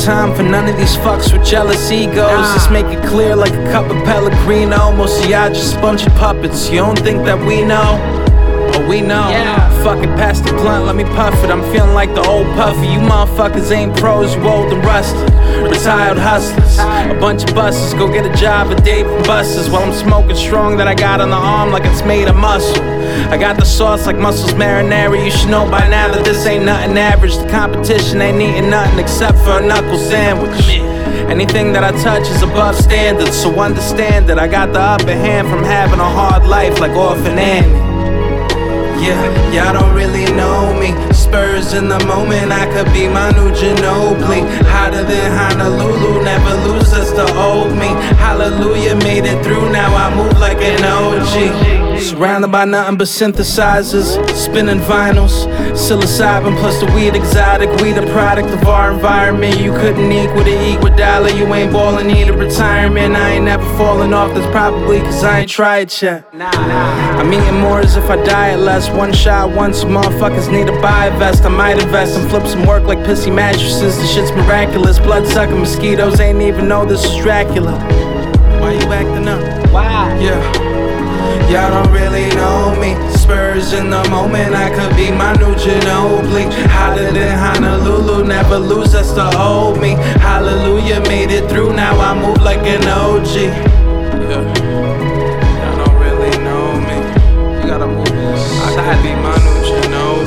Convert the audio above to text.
time for none of these fucks with jealous egos. Just make it clear like a cup of Pellegrino. Most of y'all just spongy puppets. You don't think that we know? Oh, we know. Fuck it, pass the blunt, let me puff it. I'm feeling like the old puffy. You motherfuckers ain't pros, you old and rusted. Retired hustlers, a bunch of busters. Go get a job at Dave and Buster's while I'm smoking strong that I got on the arm like it's made of muscle. I got the sauce like Muscles marinara. You should know by now that this ain't nothing average. The competition ain't eating nothing except for a knuckle sandwich. Anything that I touch is above standard, so understand that I got the upper hand from having a hard life like Orphan Annie. Yeah, y'all don't really know me. Spurs in the moment, I could be Manu Ginobili. Hotter than Honolulu, never lose, that's the old me. Hallelujah, made it through, now I move like an OG. Surrounded by nothing but synthesizers, spinning vinyls, psilocybin plus the weed exotic. We the product of our environment. You couldn't equal the Iguodala. You ain't ballin', need a retirement. I ain't never falling off, that's probably cause I ain't tried yet. I'm eating more as if I diet less. One shot once, motherfuckers need to buy a vest. I might invest and flip some work like pissy mattresses. The shit's miraculous. Blood sucking mosquitoes ain't even know this is Dracula. Why you acting up? Why? Yeah. Y'all don't really know me. Spurs in the moment, I could be Manu Ginobili. Hotter than Honolulu, never lose, that's the old me. Hallelujah, made it through, now I move like an OG. Yeah. Y'all don't really know me. You gotta move inside. I could be Manu Ginobili.